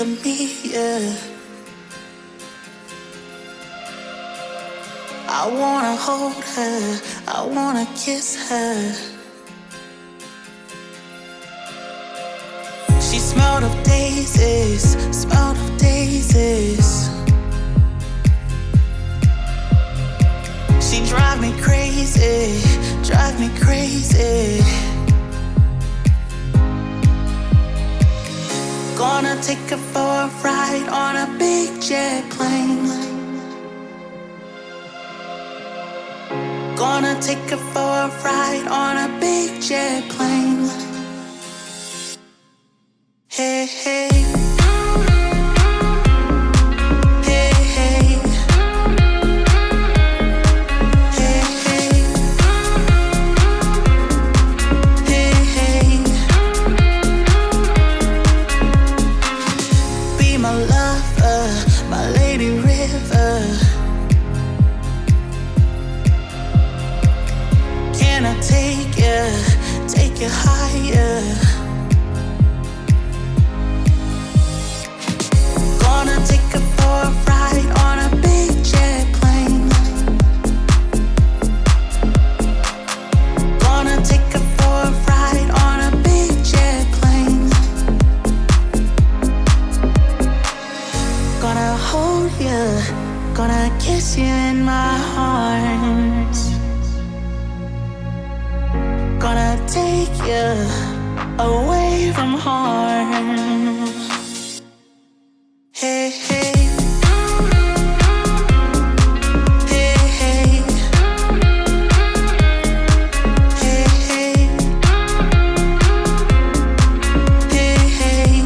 to me, yeah. I wanna hold her, I wanna kiss her. She smelled of daisies, smelled of daisies. She drive me crazy, drive me crazy. Gonna take her for a ride on a big jet plane. Gonna take her for a ride on a big jet plane. Hey, hey. Hey, hey. Hey, hey. Hey, hey. Be my lover, my lady river. Can I take you higher? Gonna take her for a ride on a big jet plane. Gonna take her for a ride on a big jet plane. Gonna hold you, gonna kiss you in my arms. Gonna take you away from harm. Hey, hey. Hey, hey. Hey, hey. Hey, hey.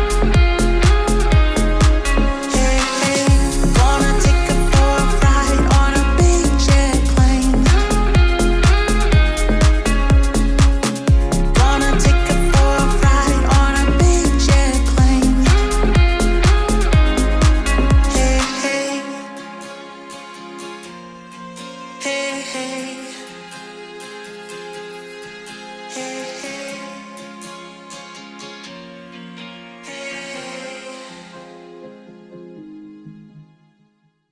Hey, hey. Gonna take her for a ride on a big jet plane. Gonna take her for a ride on a big jet plane. Hey, hey. Hey, hey.